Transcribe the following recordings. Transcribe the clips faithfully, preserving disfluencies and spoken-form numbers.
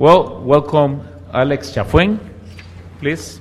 Well, welcome Alex Chafuen, please.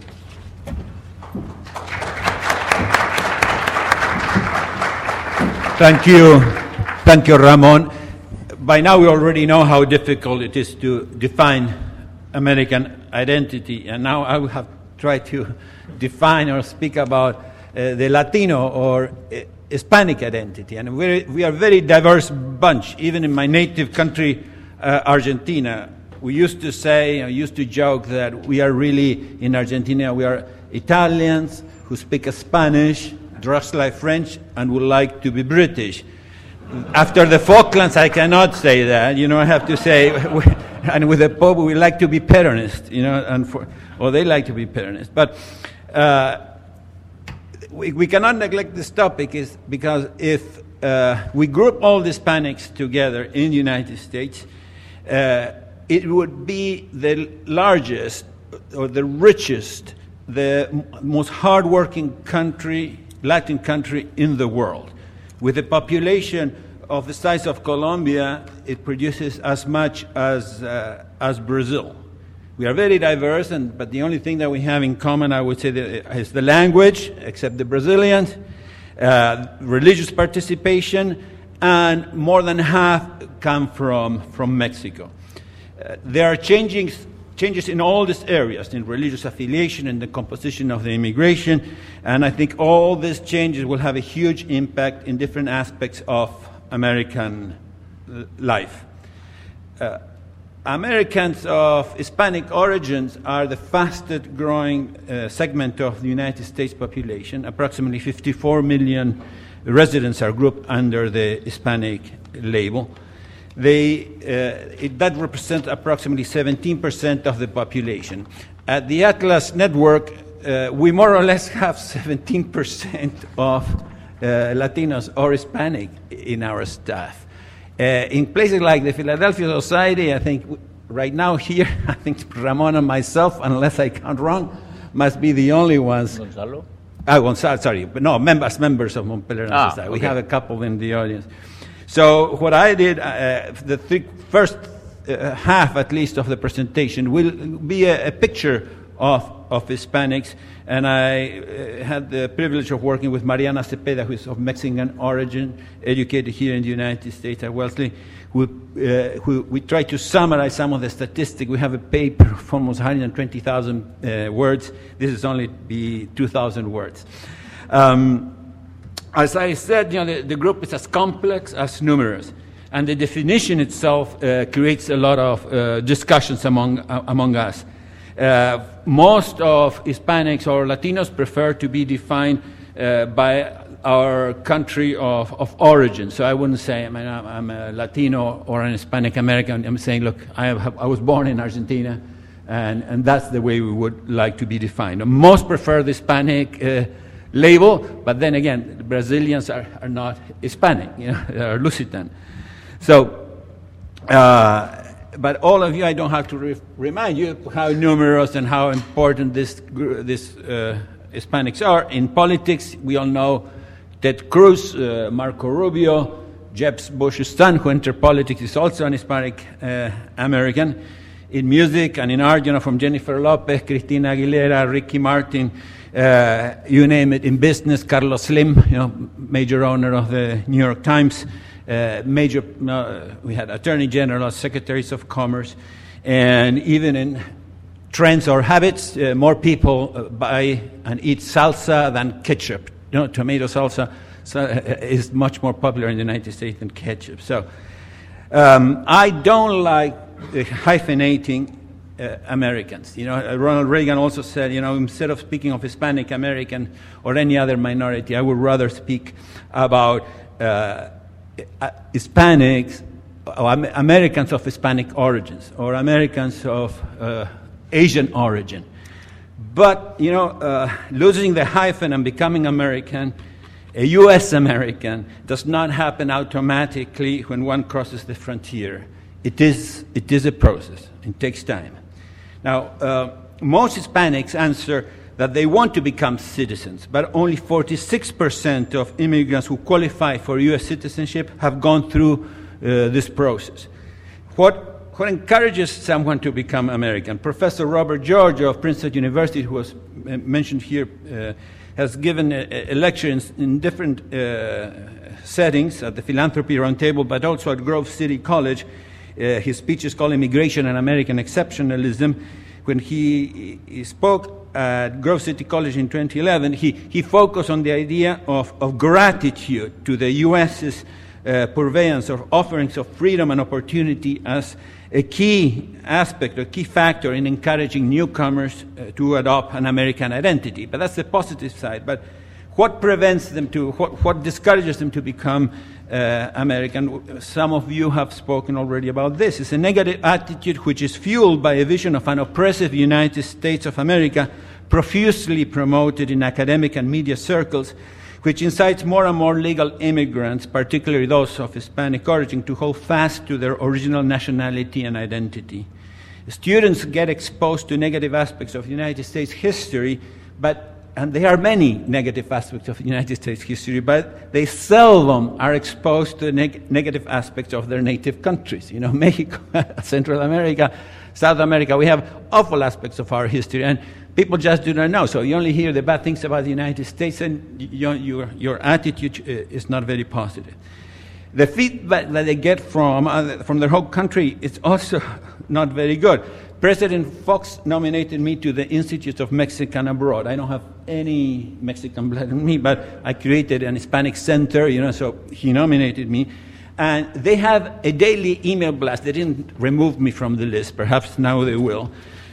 Thank you. Thank you, Ramon. By now we already know how difficult it is to define American identity, and now I will have tried to define or speak about uh, the Latino or uh, Hispanic identity. And we're, we are a very diverse bunch, even in my native country, uh, Argentina. We used to say, I used to joke that we are really, in Argentina, we are Italians who speak Spanish, dress like French, and would like to be British. After the Falklands, I cannot say that. You know, I have to say, and with the Pope, we like to be Peronist, you know, and for, or they like to be Peronist. But uh, we, we cannot neglect this topic is because if uh, we group all the Hispanics together in the United States, uh, it would be the largest or the richest, the m- most hardworking country, Latin country in the world. With a population of the size of Colombia, it produces as much as uh, as Brazil. We are very diverse, and, but the only thing that we have in common, I would say, that is the language, except the Brazilians, uh, religious participation, and more than half come from, from Mexico. Uh, there are changing, changes in all these areas, in religious affiliation and the composition of the immigration, and I think all these changes will have a huge impact in different aspects of American uh, life. Uh, Americans of Hispanic origins are the fastest growing uh, segment of the United States population. Approximately fifty-four million residents are grouped under the Hispanic label. They, uh, it, that represents approximately seventeen percent of the population. At the Atlas Network, uh, we more or less have seventeen percent of uh, Latinos or Hispanic in our staff. Uh, in places like the Philadelphia Society, I think w- right now here, I think Ramon and myself, unless I count wrong, must be the only ones. Gonzalo? Ah, Gonzalo, sorry, but no, members, members of Montpelier Ah, Society. okay. We have a couple in the audience. So what I did, uh, the th- first uh, half at least of the presentation will be a, a picture of, of Hispanics, and I uh, had the privilege of working with Mariana Cepeda, who is of Mexican origin, educated here in the United States at Wellesley, who, uh, who we tried to summarize some of the statistics. We have a paper of almost one hundred twenty thousand uh, words. This is only be two thousand words. Um, As I said, you know, the, the group is as complex as numerous, and the definition itself uh, creates a lot of uh, discussions among uh, among us. Uh, most of Hispanics or Latinos prefer to be defined uh, by our country of, of origin. So I wouldn't say I mean, I'm, I'm a Latino or an Hispanic American. I'm saying, look, I, have, I was born in Argentina, and, and that's the way we would like to be defined. Most prefer the Hispanic uh, label, but then again, the Brazilians are, are not Hispanic, you know, they are Lusitan. So, uh, but all of you, I don't have to re- remind you how numerous and how important this this uh, Hispanics are. In politics, we all know Ted Cruz, uh, Marco Rubio, Jeb Bush's son, who entered politics, is also an Hispanic uh, American. In music and in art, you know, from Jennifer Lopez, Christina Aguilera, Ricky Martin, Uh, you name it. In business, Carlos Slim, you know, major owner of the New York Times, uh, major, uh, we had attorney generals, secretaries of commerce, and even in trends or habits, uh, more people uh, buy and eat salsa than ketchup. You know, tomato salsa so, uh, is much more popular in the United States than ketchup. So um, I don't like uh, hyphenating Uh, Americans. You know, uh, Ronald Reagan also said, you know, instead of speaking of Hispanic American or any other minority, I would rather speak about uh, uh, Hispanics, or Am- Americans of Hispanic origins, or Americans of uh, Asian origin. But, you know, uh, losing the hyphen and becoming American, a U S American, does not happen automatically when one crosses the frontier. It is, it is a process. It takes time. Now, uh, most Hispanics answer that they want to become citizens, but only forty-six percent of immigrants who qualify for U S citizenship have gone through uh, this process. What what encourages someone to become American? Professor Robert George of Princeton University, who was uh, mentioned here, uh, has given a, a lecture in, in different uh, settings, at the Philanthropy Roundtable, but also at Grove City College. Uh, his speech is called Immigration and American Exceptionalism. When he, he spoke at Grove City College in twenty eleven, he, he focused on the idea of, of gratitude to the U S's uh, purveyance of offerings of freedom and opportunity as a key aspect, a key factor in encouraging newcomers uh, to adopt an American identity. But that's the positive side. But what prevents them to, what, what discourages them to become uh, American? Some of you have spoken already about this. It's a negative attitude which is fueled by a vision of an oppressive United States of America, profusely promoted in academic and media circles, which incites more and more legal immigrants, particularly those of Hispanic origin, to hold fast to their original nationality and identity. Students get exposed to negative aspects of United States history, but and there are many negative aspects of United States history, but they seldom are exposed to neg- negative aspects of their native countries. You know, Mexico, Central America, South America, we have awful aspects of our history, and people just do not know. So you only hear the bad things about the United States, and your, your, your attitude is not very positive. The feedback that they get from, uh, from their whole country is also not very good. President Fox nominated me to the Institute of Mexican Abroad. I don't have any Mexican blood in me, but I created an Hispanic center, you know, so he nominated me. And they have a daily email blast. They didn't remove me from the list. Perhaps now they will.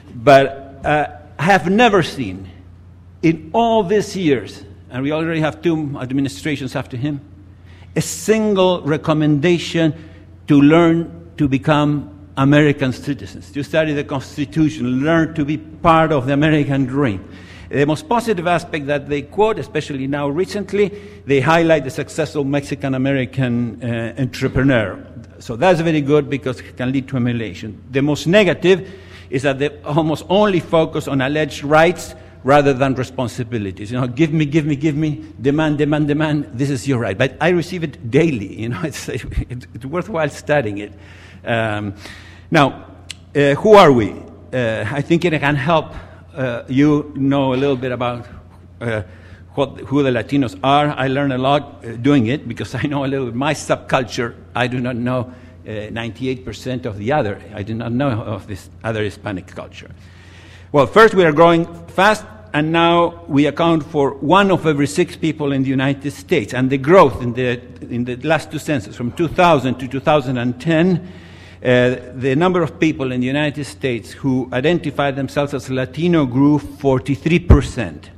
But uh, I have never seen in all these years, and we already have two administrations after him, a single recommendation to learn to become American citizens, to study the Constitution, learn to be part of the American dream. The most positive aspect that they quote, especially now recently, they highlight the successful Mexican-American uh, entrepreneur. So that's very good because it can lead to emulation. The most negative is that they almost only focus on alleged rights rather than responsibilities. You know, give me, give me, give me, demand, demand, demand, this is your right. But I receive it daily. You know, it's, it's worthwhile studying it. Um, now, uh, who are we? Uh, I think it can help uh, you know a little bit about uh, what, who the Latinos are. I learned a lot uh, doing it because I know a little bit my subculture. I do not know uh, ninety-eight percent of the other. I do not know of this other Hispanic culture. Well, first, we are growing fast, and now we account for one of every six people in the United States. And the growth in the, in the last two censuses, from two thousand to two thousand ten, uh, the number of people in the United States who identify themselves as Latino grew forty-three percent.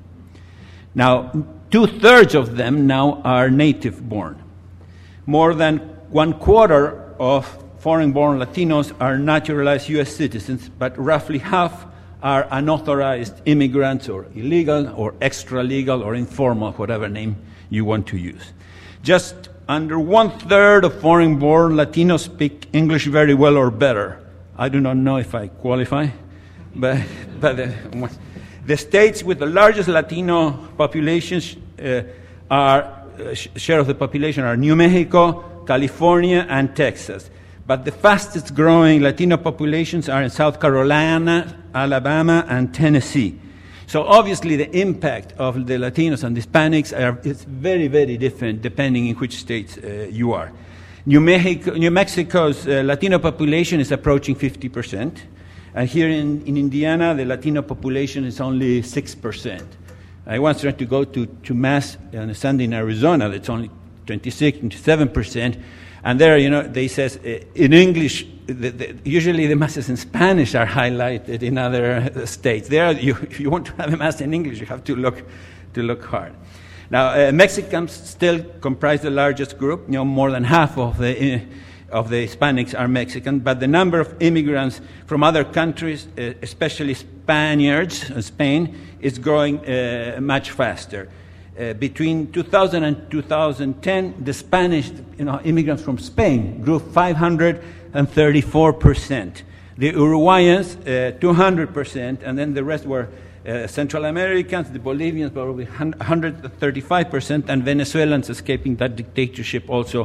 Now, two-thirds of them now are native-born. More than one quarter of foreign-born Latinos are naturalized U S citizens, but roughly half are unauthorized immigrants or illegal or extra-legal or informal, whatever name you want to use. Just under one-third of foreign-born Latinos speak English very well or better. I do not know if I qualify, but, but the, the states with the largest Latino populations uh, are, uh, share of the population are New Mexico, California, and Texas. But the fastest growing Latino populations are in South Carolina, Alabama, and Tennessee. So obviously the impact of the Latinos and Hispanics are, is very, very different depending in which states uh, you are. New Mexico, New Mexico's uh, Latino population is approaching fifty percent. And here in, in Indiana, the Latino population is only six percent. I once tried to go to, to Mass on a Sunday in Arizona, that's only twenty-six, twenty-seven percent. And there, you know, they says uh, in English, the, the, usually the masses in Spanish are highlighted in other uh, states. There, you, if you want to have a mass in English, you have to look, to look hard. Now, uh, Mexicans still comprise the largest group. You know, more than half of the uh, of the Hispanics are Mexican, but the number of immigrants from other countries, uh, especially Spaniards, uh, Spain, is growing uh, much faster. Uh, between two thousand and two thousand ten, the Spanish you know, immigrants from Spain grew five hundred thirty-four percent. The Uruguayans, uh, two hundred percent, and then the rest were uh, Central Americans, the Bolivians, probably one hundred thirty-five percent, and Venezuelans escaping that dictatorship also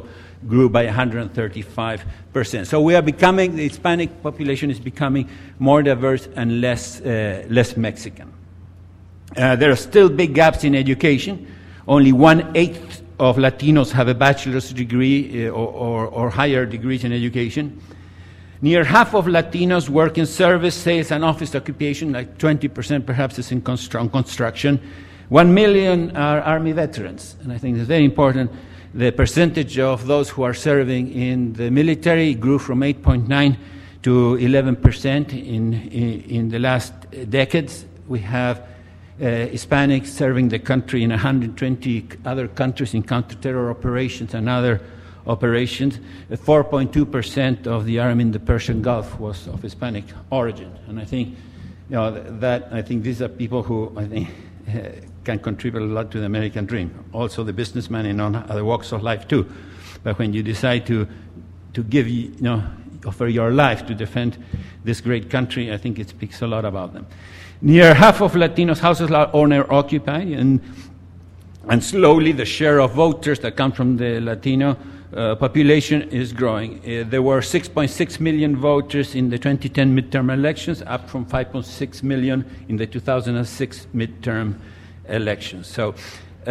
grew by one hundred thirty-five percent. So we are becoming, the Hispanic population is becoming more diverse and less, uh, less Mexican. Uh, there are still big gaps in education. Only one-eighth of Latinos have a bachelor's degree uh, or, or, or higher degrees in education. Near half of Latinos work in service, sales, and office occupation, like twenty percent perhaps is in constru- construction. One million are Army veterans, and I think it's very important. The percentage of those who are serving in the military grew from eight point nine to eleven percent in, in, in the last decades. We have uh, Hispanics serving the country in one hundred twenty other countries in counter-terror operations and other operations. four point two percent of the army in the Persian Gulf was of Hispanic origin. And I think, you know, that, I think these are people who, I think, uh, can contribute a lot to the American dream. Also the businessmen in other walks of life too. But when you decide to to give, you know, offer your life to defend this great country, I think it speaks a lot about them. Near half of Latinos' houses are owner-occupied, and and slowly the share of voters that come from the Latino uh, population is growing. Uh, there were six point six million voters in the twenty ten midterm elections, up from five point six million in the two thousand six midterm elections. So, uh,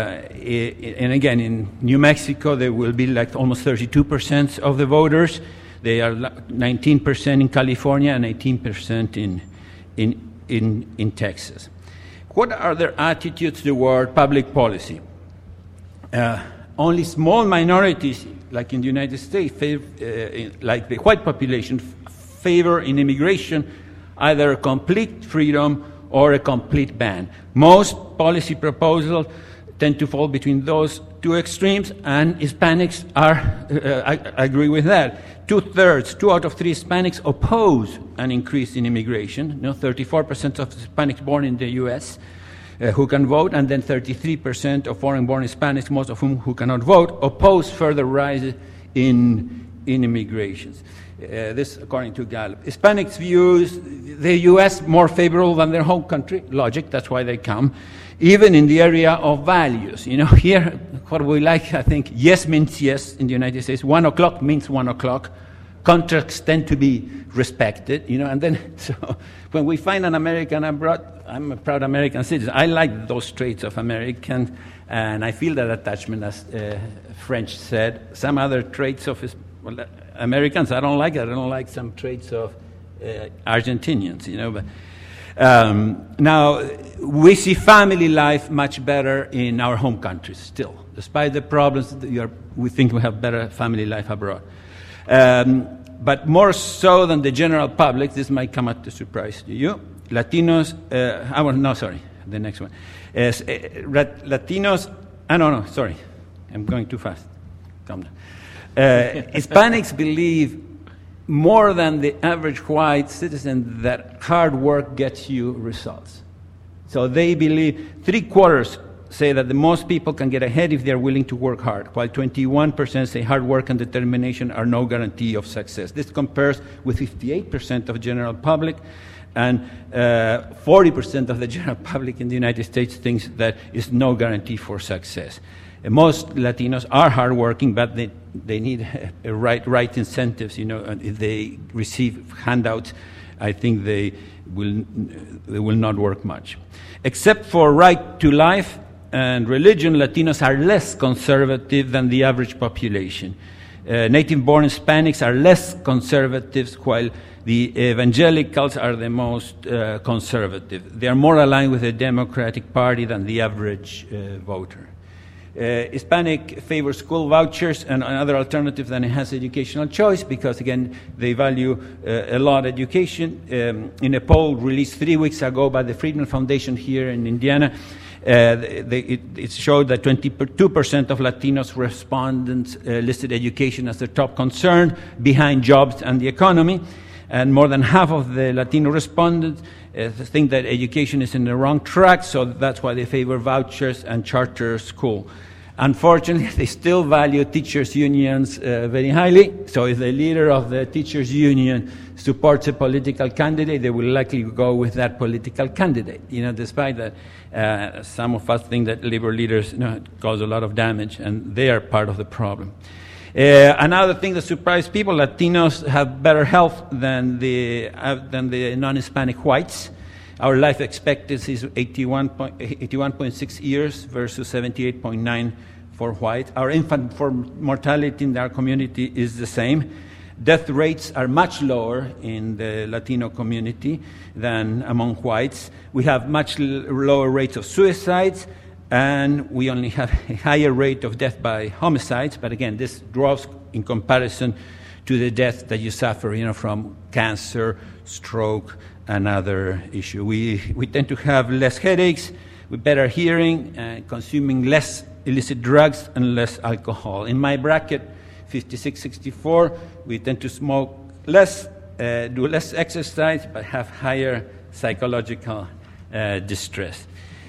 and again, in New Mexico, there will be like almost thirty-two percent of the voters. They are nineteen percent in California and eighteen percent in, in, in, in Texas. What are their attitudes toward public policy? Uh, only small minorities, like in the United States, favor, uh, like the white population, favor in immigration either complete freedom or a complete ban. Most policy proposals tend to fall between those two extremes, and Hispanics are, uh, I, I agree with that. Two-thirds, two out of three Hispanics oppose an increase in immigration. You know, thirty-four percent of Hispanics born in the U S uh, who can vote, and then thirty-three percent of foreign-born Hispanics, most of whom who cannot vote, oppose further rise in, in immigrations. Uh, this, according to Gallup. Hispanics views the U S more favorable than their home country. Logic, that's why they come. Even in the area of values. You know, here, what we like, I think, yes means yes in the United States. One o'clock means one o'clock. Contracts tend to be respected, you know, and then, so when we find an American abroad, I'm a proud American citizen. I like those traits of Americans, and I feel that attachment, as uh, French said. Some other traits of his, well, Americans, I don't like it. I don't like some traits of uh, Argentinians, you know. But um, now, we see family life much better in our home countries still. Despite the problems, are, we think we have better family life abroad. Um, but more so than the general public, this might come as a surprise to you, Latinos, uh, I was, no, sorry, the next one. Uh, Latinos, ah, no, no, sorry, I'm going too fast. Calm down. Uh, Hispanics believe more than the average white citizen that hard work gets you results. So they believe, three quarters say that the most people can get ahead if they're willing to work hard, while twenty-one percent say hard work and determination are no guarantee of success. This compares with fifty-eight percent of the general public, and uh, forty percent of the general public in the United States thinks that is no guarantee for success. Most Latinos are hardworking, but they, they need a right, right incentives. You know, and if they receive handouts, I think they will, they will not work much. Except for right to life and religion, Latinos are less conservative than the average population. Uh, native-born Hispanics are less conservative, while the evangelicals are the most uh, conservative. They are more aligned with the Democratic Party than the average uh, voter. Uh, Hispanic favor school vouchers and another alternative than enhanced educational choice because, again, they value uh, a lot education. Um, in a poll released three weeks ago by the Friedman Foundation here in Indiana, uh, they, it, it showed that twenty-two percent of Latinos respondents uh, listed education as their top concern, behind jobs and the economy. And more than half of the Latino respondents uh, think that education is in the wrong track, so that's why they favor vouchers and charter school. Unfortunately, they still value teachers' unions uh, very highly, so if the leader of the teachers' union supports a political candidate, they will likely go with that political candidate. You know, despite that, uh, some of us think that labor leaders, you know, cause a lot of damage, and they are part of the problem. Uh, another thing that surprised people, Latinos have better health than the, uh, than the non-Hispanic whites. Our life expectancy is eighty-one point six years versus seventy-eight point nine for white. Our infant mortality in our community is the same. Death rates are much lower in the Latino community than among whites. We have much l- lower rates of suicides, and we only have a higher rate of death by homicides. But again, this dwarfs in comparison to the death that you suffer, you know, from cancer, stroke, and other issue. We we tend to have less headaches, with better hearing, uh, consuming less illicit drugs and less alcohol. In my bracket, fifty-six sixty-four, we tend to smoke less, uh, do less exercise, but have higher psychological uh, distress.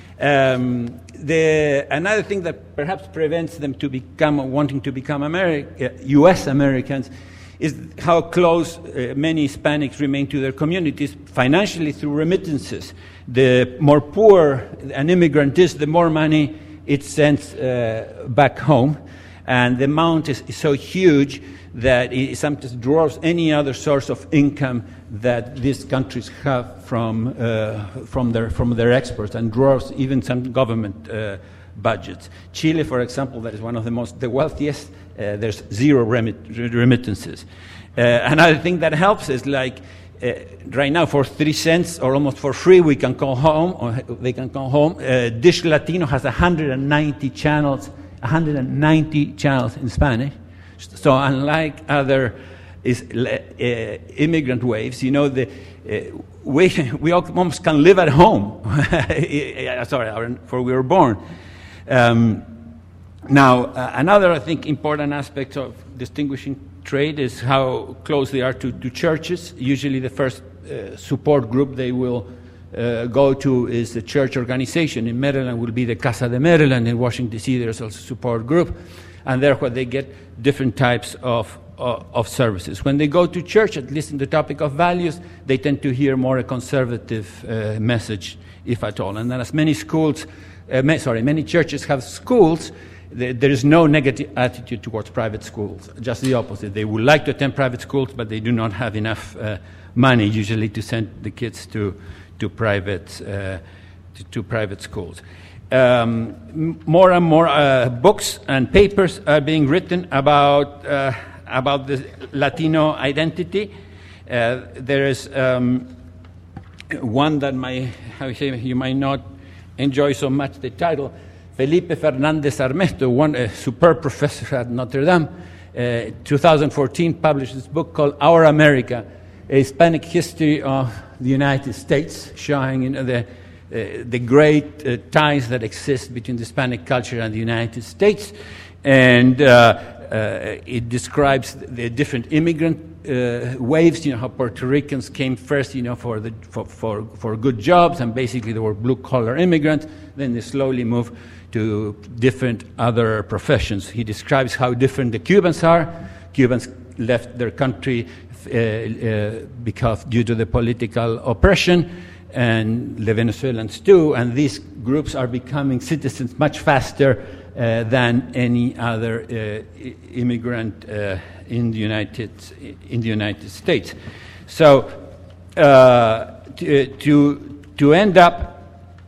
Um, the, another thing that perhaps prevents them to become wanting to become Ameri- uh, U S Americans is how close uh, many Hispanics remain to their communities financially through remittances. The more poor an immigrant is, the more money it sends uh, back home, and the amount is, is so huge that it sometimes dwarfs any other source of income that these countries have from uh, from their from their exports, and dwarfs even some government uh, budgets. Chile, for example, that is one of the most the wealthiest. Uh, there's zero remit, remittances. Uh, another thing that helps is like uh, right now for three cents or almost for free we can call home, or they can call home. Uh, Dish Latino has one hundred ninety channels, one hundred ninety channels in Spanish. So unlike other is, uh, immigrant waves, you know, the, uh, we we almost can live at home. Sorry, for we were born. Um, now, uh, another, I think, important aspect of distinguishing trade is how close they are to, to churches. Usually the first uh, support group they will uh, go to is the church organization. In Maryland will be the Casa de Maryland. In Washington, D C, there's also a support group. And therefore they get different types of, uh, of services. When they go to church, at least in the topic of values, they tend to hear more a conservative uh, message, if at all. And then as many schools, uh, ma- sorry, many churches have schools, th- there is no negative attitude towards private schools, just the opposite. They would like to attend private schools, but they do not have enough uh, money usually to send the kids to, to, private, uh, to, to private schools. Um, m- more and more uh, books and papers are being written about uh, about the Latino identity. Uh, there is um, one that my, how you say, you might not enjoy so much the title. Felipe Fernandez Armesto, one a superb professor at Notre Dame, uh, two thousand fourteen published this book called Our America, a Hispanic history of the United States, showing, you know, the Uh, the great uh, ties that exist between the Hispanic culture and the United States. And uh, uh, it describes the different immigrant uh, waves, you know, how Puerto Ricans came first, you know, for, the, for, for, for good jobs, and basically they were blue-collar immigrants. Then they slowly moved to different other professions. He describes how different the Cubans are. Cubans left their country uh, uh, because due to the political oppression, and the Venezuelans too, and these groups are becoming citizens much faster uh, than any other uh, immigrant uh, in the United in the United States. So uh, to, to to end up,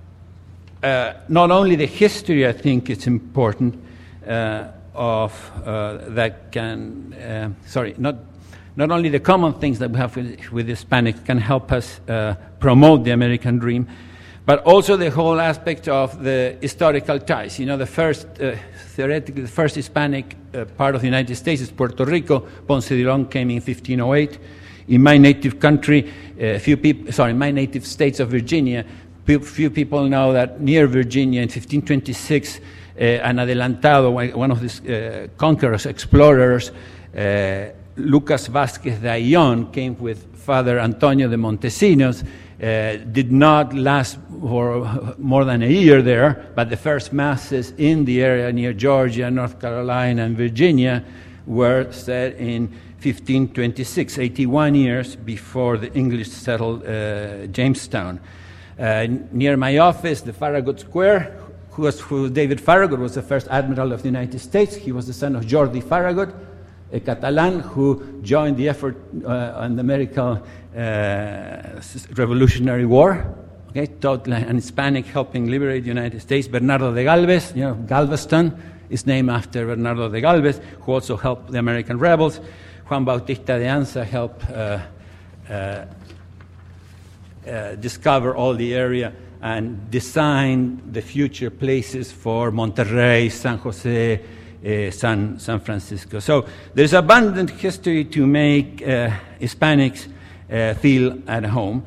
uh, not only the history, I think it's important uh, of uh, that can uh, sorry not. Not only the common things that we have with, with Hispanics can help us uh, promote the American dream, but also the whole aspect of the historical ties. You know, the first, uh, theoretically, the first Hispanic uh, part of the United States is Puerto Rico. Ponce de León came in fifteen oh eight. In my native country, uh, few people, sorry, my native states of Virginia, few people know that near Virginia in fifteen twenty-six, uh, an adelantado, one of these uh, conquerors, explorers, uh, Lucas Vázquez de Ayllón, came with Father Antonio de Montesinos, uh, did not last for more than a year there, but the first masses in the area near Georgia, North Carolina, and Virginia were said in fifteen twenty-six, eighty-one years before the English settled uh, Jamestown. Uh, near my office, the Farragut Square, who was who David Farragut was the first admiral of the United States. He was the son of Jordi Farragut. a Catalan who joined the effort uh, on the American uh, Revolutionary War, okay, totally an Hispanic helping liberate the United States. Bernardo de Galvez, you know, Galveston is named after Bernardo de Galvez, who also helped the American rebels. Juan Bautista de Anza helped uh, uh, uh, discover all the area and design the future places for Monterrey, San Jose, uh, San, San Francisco. So there's abundant history to make uh, Hispanics uh, feel at home.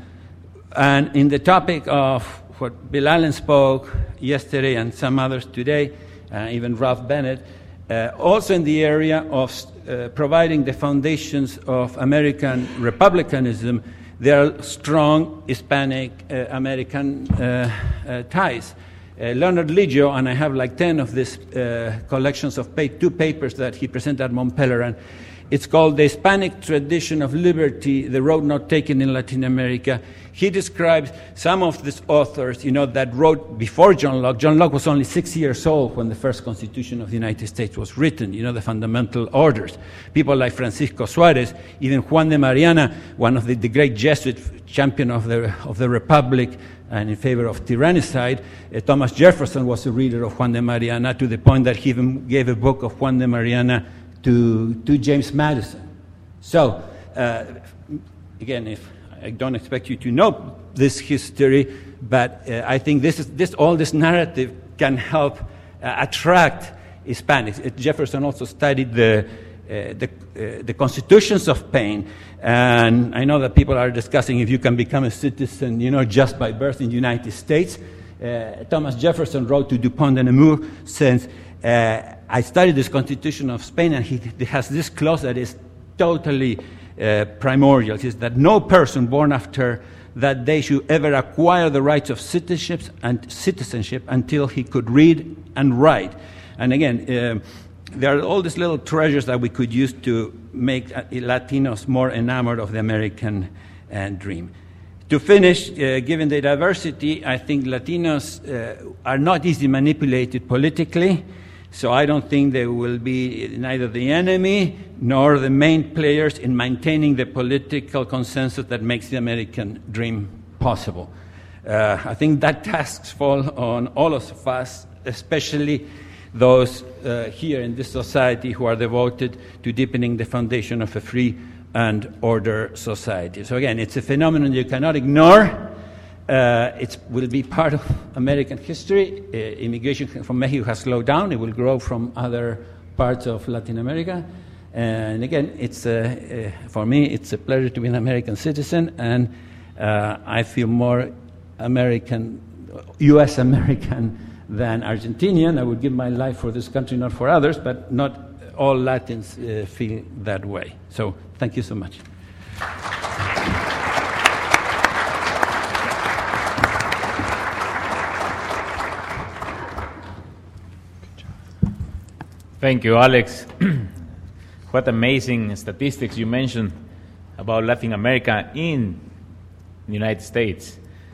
And in the topic of what Bill Allen spoke yesterday and some others today, uh, even Ralph Bennett, uh, also in the area of uh, providing the foundations of American republicanism, there are strong Hispanic uh, American uh, uh, ties. Uh, Leonard Liggio, and I have like ten of these uh, collections of pa- two papers that he presented at Mont Pelerin. It's called The Hispanic Tradition of Liberty, The Road Not Taken in Latin America. He describes some of these authors, you know, that wrote before John Locke. John Locke was only six years old when the first Constitution of the United States was written, you know, the fundamental orders. People like Francisco Suarez, even Juan de Mariana, one of the, the great Jesuit champion of the, of the Republic and in favor of tyrannicide. Uh, Thomas Jefferson was a reader of Juan de Mariana to the point that he even gave a book of Juan de Mariana to, to James Madison. So, uh, again, if I don't expect you to know this history, but uh, I think this is, this, all this narrative can help uh, attract Hispanics. Uh, Jefferson also studied the, uh, the, uh, the constitutions of Spain, and I know that people are discussing if you can become a citizen, you know, just by birth in the United States. Uh, Thomas Jefferson wrote to Dupont de Nemours, since uh, I studied this Constitution of Spain, and he, he has this clause that is totally uh, primordial. It says that no person born after that day should ever acquire the rights of citizenship, and citizenship until he could read and write. And again, uh, there are all these little treasures that we could use to make Latinos more enamored of the American uh, dream. To finish, uh, given the diversity, I think Latinos uh, are not easily manipulated politically. So I don't think they will be neither the enemy nor the main players in maintaining the political consensus that makes the American dream possible. Uh, I think that tasks fall on all of us, especially those uh, here in this society who are devoted to deepening the foundation of a free and order society. So again, it's a phenomenon you cannot ignore. Uh, it will be part of American history. Uh, immigration from Mexico has slowed down. It will grow from other parts of Latin America. And again, it's a, uh, for me, it's a pleasure to be an American citizen, and uh, I feel more American, U S American than Argentinian. I would give my life for this country, not for others, but not all Latins uh, feel that way. So thank you so much. Thank you, Alex. What amazing statistics you mentioned about Latin America in the United States.